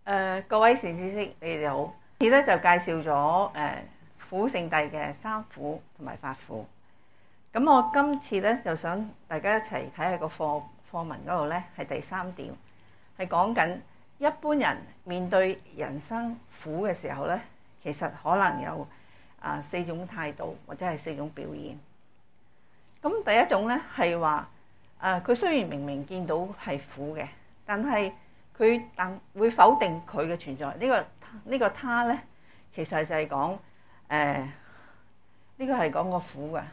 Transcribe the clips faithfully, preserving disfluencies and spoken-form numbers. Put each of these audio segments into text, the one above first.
誒，各位善知識，你哋好。次咧就介紹咗誒苦聖諦嘅三苦同埋八苦。咁我今次咧就想大家一齊睇下個課課文嗰度咧，係第三點，係講緊一般人面對人生苦嘅時候咧，其實可能有啊四種態度或者係四種表現。咁第一種咧係話誒，佢雖然明明見到係苦嘅，但係佢但會否定佢嘅存在。呢、這個呢、這個他咧，其實就係講誒，呢、呃這個係講個苦嘅。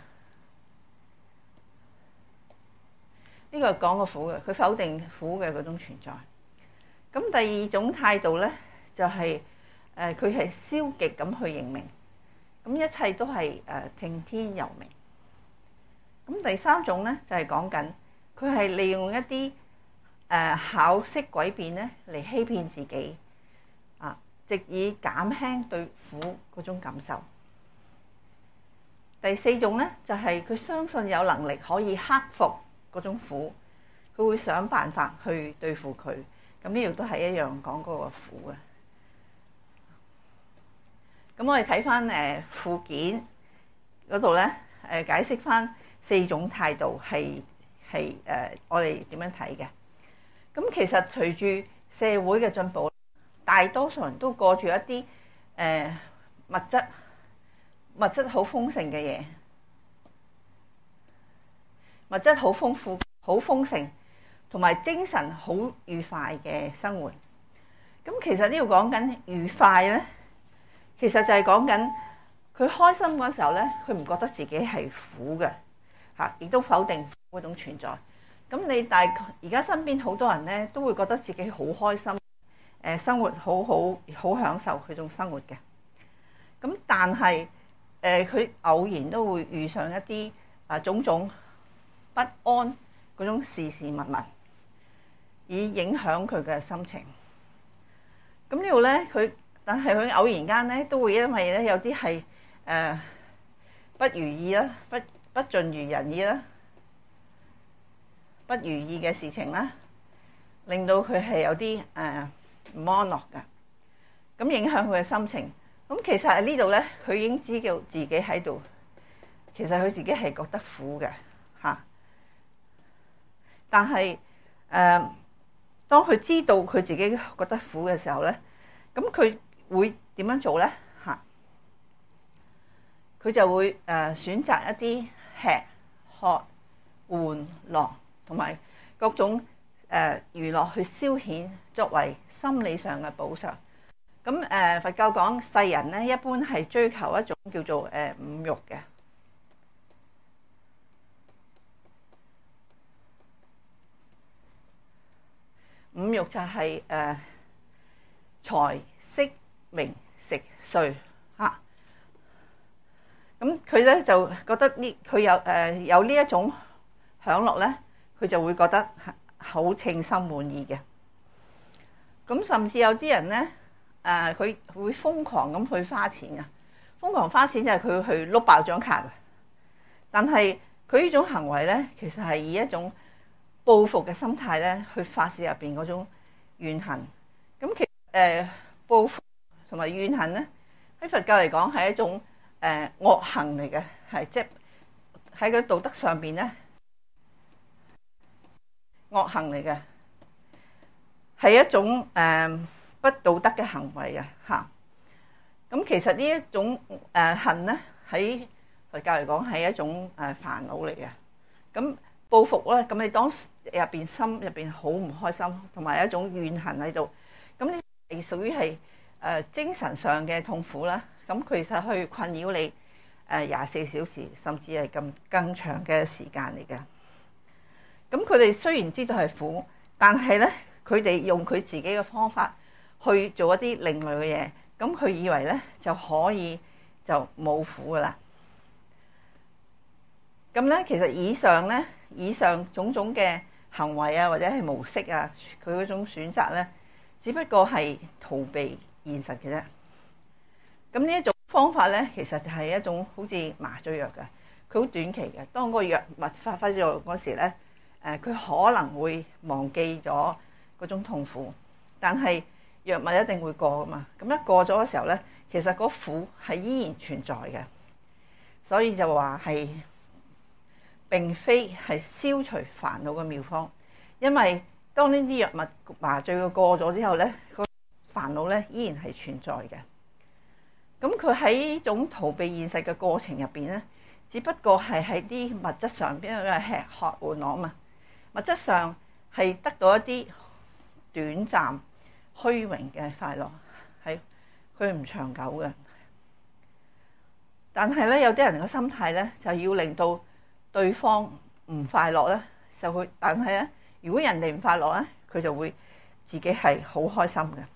呢、這個係講個苦嘅，佢否定苦嘅嗰種存在。咁第二種態度咧，就係、是、誒，佢、呃、係消極咁去認明，咁一切都係誒、呃、聽天由命。咁第三種咧，就係講緊佢係利用一啲誒巧飾詭辯咧嚟欺騙自己，啊，藉以減輕對苦嗰種感受。第四種咧，就係、是、佢相信有能力可以克服嗰種苦，佢會想辦法去對付佢。咁呢度都係一樣講嗰個苦嘅。咁我哋睇翻誒附件嗰度咧，誒解釋翻四種態度係係誒我哋點樣睇嘅。咁其實隨住社會嘅進步，大多數人都過住一啲誒、呃、物質物質好豐盛嘅嘢，物質好豐富、好豐盛，同埋精神好愉快嘅生活。咁其實呢度講緊愉快咧，其實就係講緊佢開心嗰時候咧，佢唔覺得自己係苦嘅嚇，亦都否定嗰種存在。咁你大而家身邊好多人咧，都會覺得自己好開心，誒生活好好好享受佢種生活嘅。咁但係誒佢偶然都會遇上一啲啊種種不安嗰種事事物物，以影響佢嘅心情。咁呢度咧，佢但係佢偶然間咧，都會因為咧有啲係誒不如意啦，不不盡如人意啦，不如意嘅事情啦，令到佢係有啲誒唔安樂㗎，咁影響佢嘅心情。咁其實喺呢度咧，佢已經知道自己喺度，其實佢自己係覺得苦嘅嚇。但係誒、呃，當佢知道佢自己覺得苦嘅時候咧，咁佢會點樣做咧嚇？佢就會誒、呃、選擇一啲吃喝玩樂同埋各種誒、呃、娛樂去消遣，作為心理上嘅補償。咁誒、呃、佛教講世人咧，一般係追求一種叫做誒、呃、五欲嘅。五欲就係誒財色名食睡嚇。咁佢咧就覺得呢，佢有誒、呃、有呢一種享樂咧，佢就會覺得好稱心滿意嘅。咁甚至有啲人咧，誒、呃、佢會瘋狂咁去花錢啊！瘋狂花錢就係佢去碌爆張卡。但係佢呢種行為咧，其實係以一種報復嘅心態咧，去發泄入邊嗰種怨恨。咁其實誒、呃、報復同埋怨恨咧，喺佛教嚟講係一種誒、呃、惡行嚟嘅，係即係喺個道德上邊咧惡行嚟嘅，係一種誒、呃、不道德嘅行為啊！嚇，咁其實呢一種誒、呃、恨咧，喺佛教嚟講係一種誒煩惱嚟嘅。咁報復咧，咁你當入邊心入邊好唔開心，同埋一種怨恨喺度，咁呢係屬於係誒精神上嘅痛苦啦。咁其實去困擾你誒廿四小時，甚至係咁更長嘅時間嚟嘅。咁佢哋雖然知道係苦，但係咧佢哋用佢自己嘅方法去做一啲另類嘅嘢，咁佢以為咧就可以就冇苦噶啦。咁咧其實以上咧以上種種嘅行為啊，或者係模式啊，佢嗰種選擇咧，只不過係逃避現實嘅啫。咁呢一種方法咧，其實就係一種好似麻醉藥嘅，佢好短期嘅。當個藥物發揮咗嗰時咧，誒佢可能會忘記咗嗰種痛苦，但係藥物一定會過噶嘛。咁一過咗嘅時候咧，其實嗰苦係依然存在嘅，所以就話係並非係消除煩惱嘅妙方。因為當呢啲藥物麻醉嘅過咗之後咧，個煩惱咧依然係存在嘅。咁佢喺呢種逃避現實嘅過程入邊咧，只不過係喺啲物質上邊嘅吃喝玩樂啊嘛。物質上係得到一啲短暫虛榮嘅快樂，係佢唔長久嘅。但係咧，有啲人嘅心態咧，就要令到對方唔快樂咧，就會。但係咧，如果人哋唔快樂咧，佢就會自己係好開心嘅。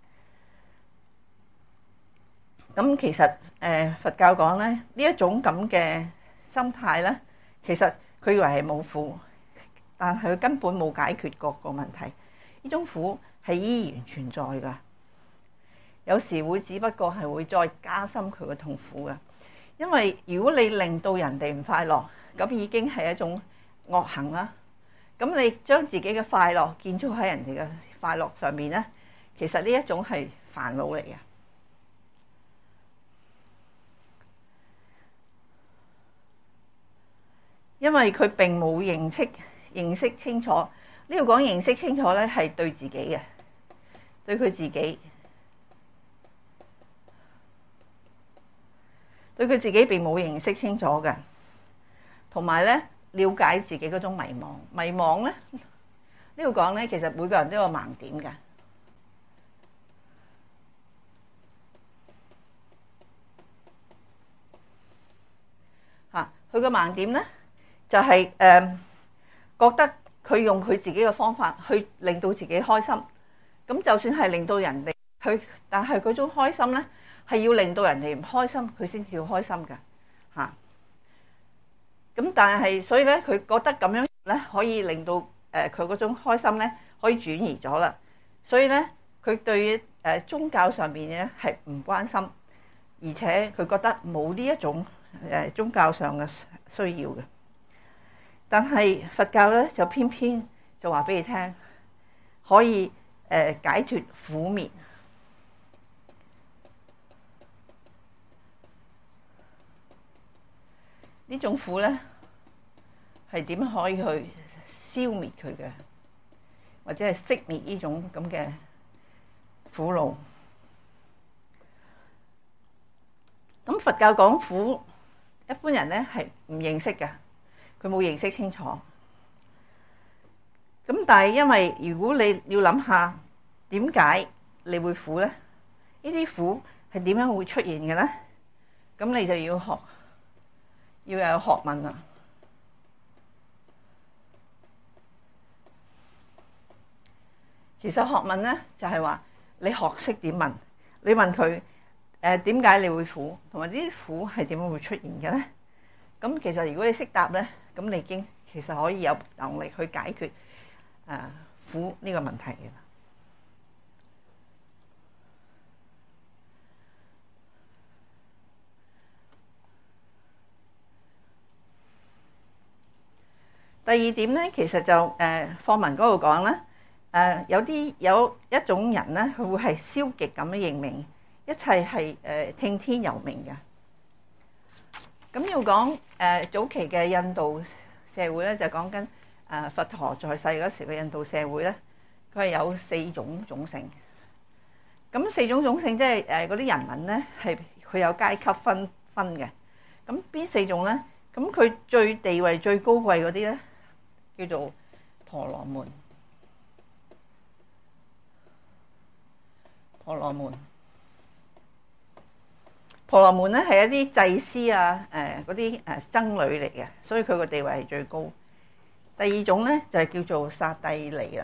咁其實誒、呃、佛教講咧，呢一種咁嘅心態咧，其實佢以為係冇苦，但係佢根本冇解決過個問題。呢種苦係依然存在㗎，有時會只不過係會再加深佢嘅痛苦㗎。因為如果你令到人哋唔快樂，咁已經係一種惡行啦。咁你將自己嘅快樂建築喺人哋嘅快樂上面咧，其實呢一種係煩惱嚟嘅。因為佢並冇認識認識清楚，呢度講認識清楚咧，係對自己嘅，對佢自己，對佢自己並冇認識清楚嘅，同埋咧了解自己嗰種迷惘。迷惘咧，呢度講咧，其實每個人都有盲點嘅。嚇，佢個盲點咧？就係、是、誒、呃、覺得佢用佢自己嘅方法去令到自己開心，咁就算係令到人哋去，但係嗰種開心咧係要令到人哋唔開心，佢先至要開心㗎嚇。咁、啊、但係所以咧，佢覺得咁樣咧可以令到誒佢嗰種開心咧可以轉移咗啦。所以咧，佢對誒、呃、宗教上邊咧係唔關心，而且佢覺得冇呢一種誒、呃、宗教上嘅需要嘅。但係佛教咧就偏偏就話俾你聽，可以誒解脫苦滅。呢種苦咧係點可以去消滅佢嘅，或者係熄滅呢種咁嘅苦惱？咁佛教講苦，一般人咧係唔認識嘅。佢冇認識清楚，咁但係因為如果你要諗下點解你會苦咧？呢啲苦係點樣會出現嘅咧？咁你就要學，要有學問啦。其實學問咧就係話你學識點問，你問佢誒點解你會苦，同埋呢啲苦係點樣會出現嘅咧？咁其實如果你識答咧，咁你已經其實可以有能力去解決誒苦呢個問題嘅。第二點咧，其實就誒課文嗰度講咧，誒有啲有一種人咧，佢會係消極咁樣認命，一切係誒聽天由命嘅。咁要講誒、呃、早期嘅印度社會咧，就講緊誒佛陀在世嗰時嘅印度社會咧，佢係有四種種姓。咁四種種姓即係誒嗰啲人民咧，係佢有階級分分嘅。咁邊四種咧？咁佢最地位最高貴嗰啲咧，叫做婆羅門。婆羅門。婆羅門咧係一啲祭司啊，誒嗰啲誒僧侶嚟嘅，所以佢個地位係最高。第二種咧就係叫做剎帝利啦。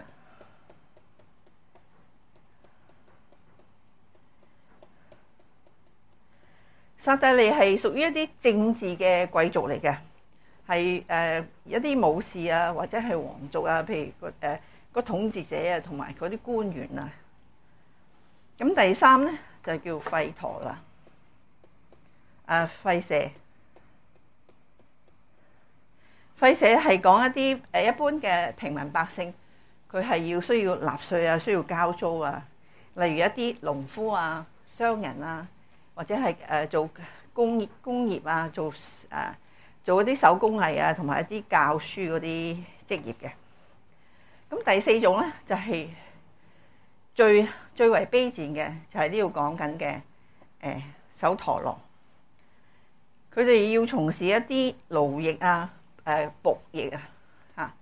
剎帝利係屬於一啲政治嘅貴族嚟嘅，係誒一啲武士啊，或者係皇族啊，譬如個誒個統治者啊，同埋嗰啲官員啊。咁第三咧就叫吠陀啦。啊，吠舍，吠舍係講一啲誒一般嘅平民百姓，佢係要需要納稅啊，需要交租啊， 例如一啲農夫啊、商人啊，或者係誒做工業工業啊，做誒做一啲手工藝啊，同埋一啲教書嗰啲職業嘅。咁第四種咧就係最最為卑賤嘅，就係呢度講緊嘅誒首陀羅。佢哋要從事一啲勞役啊、誒僕役啊嚇。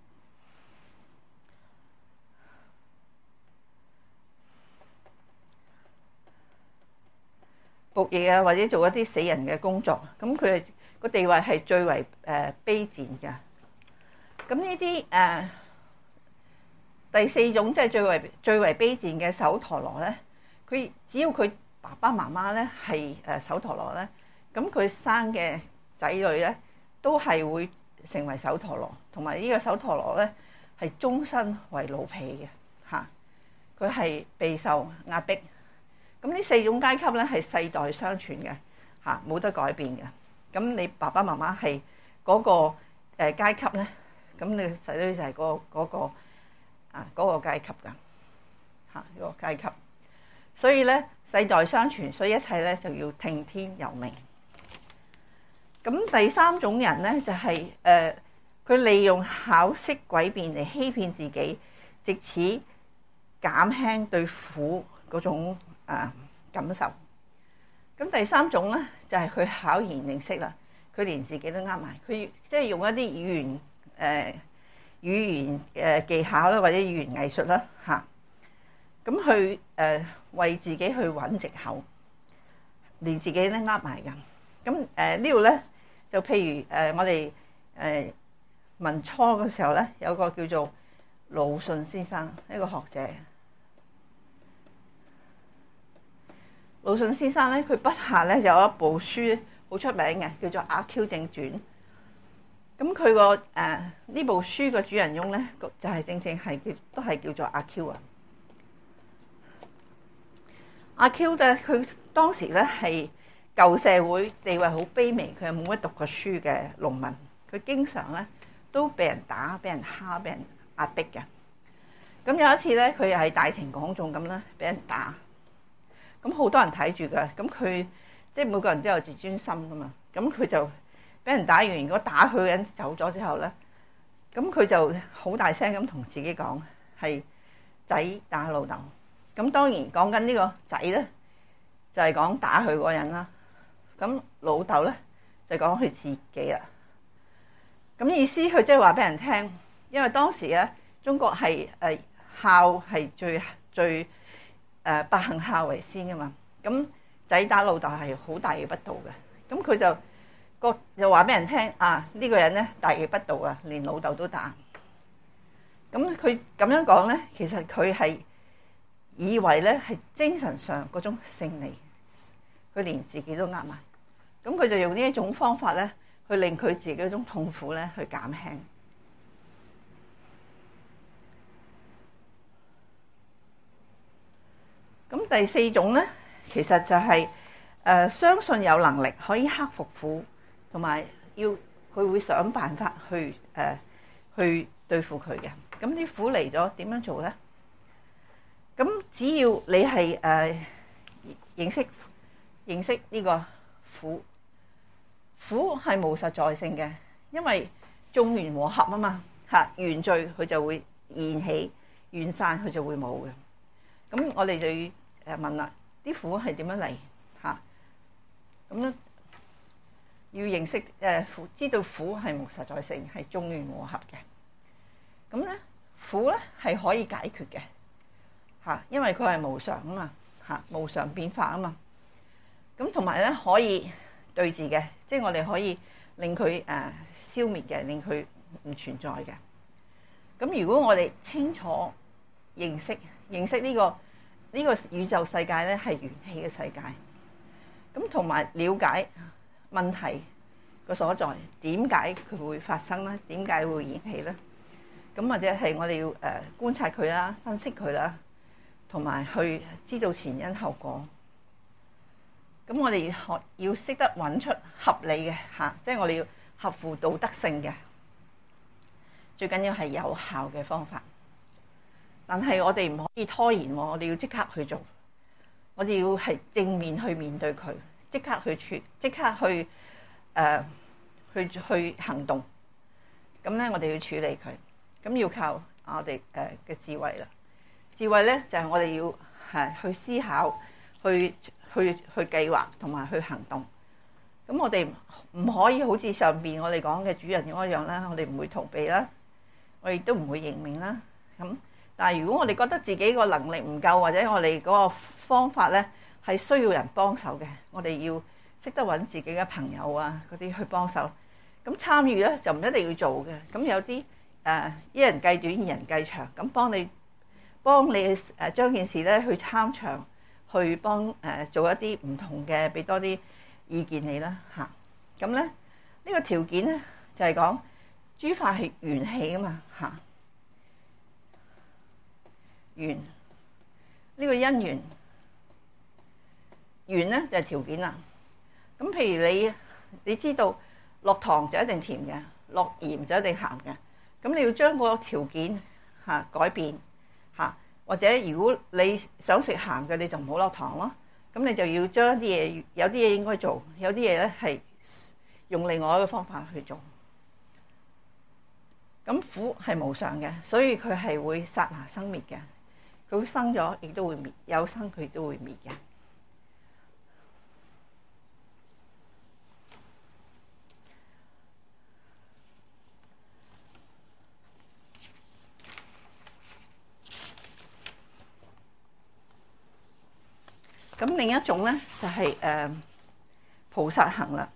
僕役啊，或者做一啲死人嘅工作，咁佢哋個地位係最為誒卑賤嘅。咁呢啲誒第四種即係最為最為卑賤嘅首陀羅咧，佢只要佢爸爸媽媽咧係誒首陀羅咧，咁佢生嘅仔女咧都係會成為首陀羅，同埋呢個首陀羅咧係終身為奴婢嘅嚇，佢係備受壓迫。咁呢四種階級咧係世代相傳嘅嚇，冇得改變嘅。咁你爸爸媽媽係嗰個誒階級咧，咁你細女就係嗰嗰個啊嗰個階級噶嚇，嗰個階級。所以咧世代相傳，所以一切咧就要聽天由命。咁第三種人咧就係誒佢利用巧式詭辯嚟欺騙自己，藉此減輕對苦嗰種啊感受。咁第三種咧就係佢巧言令色啦，佢連自己都呃埋，佢即係用一啲語言誒、呃、語言誒技巧啦，或者語言藝術啦嚇，咁去誒為自己去揾藉口，連自己都呃埋㗎。咁誒呢度咧就譬如誒我哋誒民初嘅時候咧，有個叫做魯迅先生，一個學者。魯迅先生咧，佢筆下咧有一部書好出名嘅，叫做《阿 Q 正傳》。咁佢個誒呢部書嘅主人翁咧，就係正正係叫都係叫做阿 Q 啊。阿 Q 咧，佢當時咧係舊社會地位好卑微，佢係冇乜讀過書嘅農民，佢經常咧都俾人打、俾人蝦、俾人壓迫嘅。咁有一次咧，佢又係大庭廣眾咁啦，俾人打。咁好多人睇住㗎，咁佢即係每個人都有自尊心㗎嘛。咁佢就俾人打完，如果打佢嘅人走咗之後咧，咁佢就好大聲咁同自己講係仔打老豆。咁當然講緊呢個仔咧，就係講打佢嗰人啦。咁老豆咧就講佢自己啦。咁意思佢即係話俾人聽，因為當時咧中國係誒孝係最最。誒百行孝為先㗎嘛，咁仔打老豆係好大逆不道嘅。咁佢就個就話俾人聽啊，呢個人咧大逆不道啊，連老豆都打。咁佢咁樣講咧，其實佢係以為咧係精神上嗰種勝利，佢連自己都呃埋。咁佢就用呢一種方法咧，去令佢自己嗰種痛苦咧去減輕。咁第四種咧，其實就係、是、誒、呃、相信有能力可以克服苦，同埋要佢會想辦法去誒、呃、去對付佢嘅。咁啲苦嚟咗點樣做咧？咁只要你係誒、呃、認識認識呢個苦，苦係無實在性嘅，因為眾緣和合啊嘛嚇，緣聚佢就會現起，緣散佢就會冇嘅。咁我哋就要誒問啦，啲苦係點樣嚟嚇？咁咧要認識誒苦，知道苦係無實在性，係眾緣和合嘅。咁咧苦咧係可以解決嘅嚇，因為佢係無常啊嘛嚇，無常變化啊嘛。咁同埋咧可以對治嘅，即係我哋可以令佢誒消滅嘅，令佢唔存在嘅。咁如果我哋清楚認識認識呢個呢個宇宙世界咧係緣起嘅世界，咁同埋了解問題個所在，點解佢會發生咧？點解會現起咧？咁或者係我哋要誒觀察佢啦，分析佢啦，同埋去知道前因後果。咁我哋學要識得揾出合理嘅嚇，即係我哋要合乎道德性嘅，最緊要係有效嘅方法。 但係我哋唔可以拖延，我哋要即刻去做，我哋要係正面去面對佢，即刻去處，即刻去誒、呃、去去行動。咁咧，我哋要處理佢，咁要靠我哋誒嘅智慧啦。智慧咧就係、是、我哋要係去思考、去去去計劃同埋去行動。咁我哋唔可以好似上邊我哋講嘅主人嗰樣啦，我哋唔會逃避啦，我亦都唔會認命啦。咁但係如果我哋覺得自己個能力唔夠，或者我哋嗰個方法咧係需要人幫手嘅，我哋要識得揾自己嘅朋友啊嗰啲去幫手。咁參與咧就唔一定要做嘅。咁有啲誒、呃、一人計短，二人計長，咁幫你幫你誒將件事咧去參詳，去幫誒、呃、做一啲唔同嘅，俾多啲意見你啦嚇。咁咧呢、呢個條件咧就係講諸法係緣起啊嘛嚇，緣呢、呢個因緣緣咧就係、係、條件啦。咁譬如你你知道落糖就一定甜嘅，落鹽就一定鹹嘅。咁你要將個條件嚇改變嚇，或者如果你想食鹹嘅，你就唔好落糖咯。咁你就要將啲嘢，有啲嘢應該做，有啲嘢咧係用另外一個方法去做。咁苦係無常嘅，所以佢係會剎那生滅嘅。佢會生咗，亦都會滅；有生，佢亦都會滅嘅。咁另一種咧就係、是、誒、呃、菩薩行啦。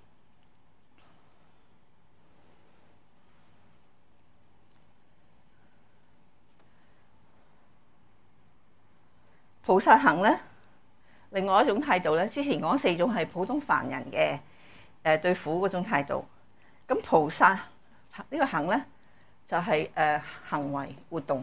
菩薩行咧，另外一種態度咧，之前講四種係普通凡人嘅誒、呃、對苦嗰種態度。咁菩薩呢個行咧就係、是、誒、呃、行為活動。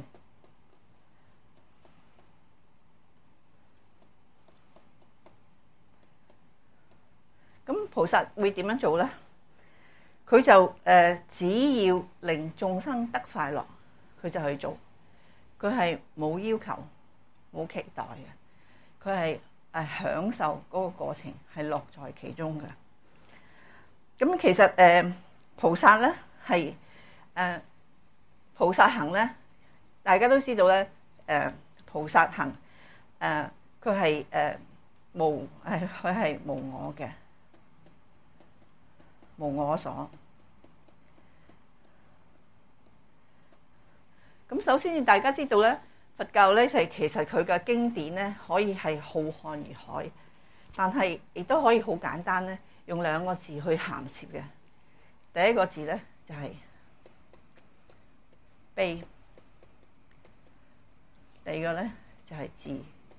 咁菩薩會點樣做咧？佢就誒、呃、只要令眾生得快樂，佢就去做。佢係冇要求、冇期待嘅。佢係誒享受嗰個過程，係樂在其中嘅。咁其實誒、呃、菩薩咧係誒菩薩行咧，大家都知道咧。誒、呃、菩薩行誒佢係誒無誒佢係無我嘅。無我所。咁首先大家知道咧，佛教咧就係其實佢嘅經典咧可以係浩瀚如海，但係亦都可以好簡單咧，用兩個字去涵攝嘅。第一個字咧就係悲，第二個咧就係智。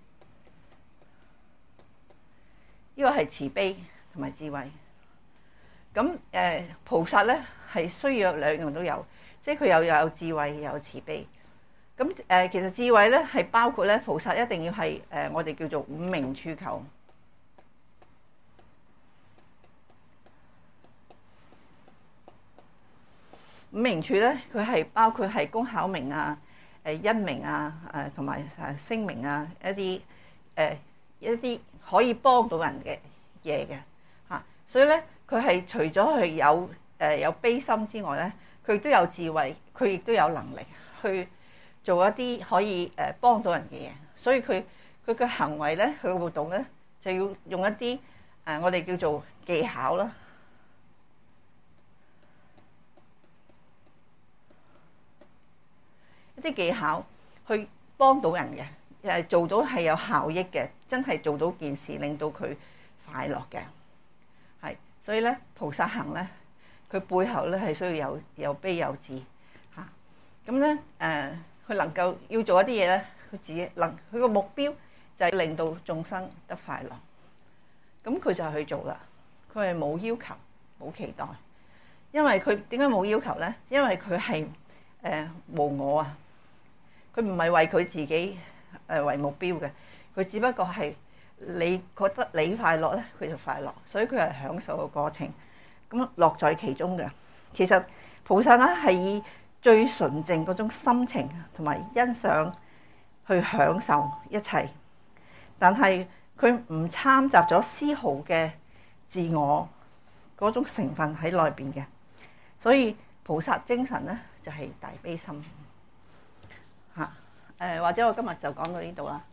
呢個係慈悲同埋智慧。咁誒、呃、菩薩咧係需要兩樣都有，即係佢又有智慧又有慈悲。咁誒、呃、其實智慧咧係包括咧，菩薩一定要係誒、呃、我哋叫做五明處求。五明處咧，佢係包括係工巧明啊、誒因明啊、誒同埋誒聲明啊一啲誒、呃、一啲可以幫到人嘅嘢嘅嚇，所以咧。佢係除咗係有誒、呃、有悲心之外咧，佢亦都有智慧，佢亦都有能力去做一啲可以誒幫到人嘅嘢。所以佢佢嘅行為咧，佢嘅活動咧，就要用一啲誒、呃、我哋叫做技巧啦，一啲技巧去幫到人嘅，誒做到係有效益嘅，真係做到件事令到佢快樂嘅。所以咧，菩薩行咧，佢背後咧係需要有有悲有智嚇。咁咧誒，佢、呃、能夠要做一啲嘢咧，佢自己能佢個目標就係令到眾生得快樂。咁佢就去做啦。佢係冇要求、冇期待，因為佢點解冇要求咧？因為佢係誒無我啊。佢唔係為佢自己誒、呃、為目標嘅，佢只不過係。你覺得你快樂咧，佢就快樂，所以佢係享受個過程，咁樂在其中嘅。其實菩薩咧係以最純淨嗰種心情同埋欣賞去享受一切，但係佢唔摻雜咗絲毫嘅自我嗰種成分喺內邊嘅，所以菩薩精神咧就係大悲心嚇。誒，或者我今日就講到呢度啦。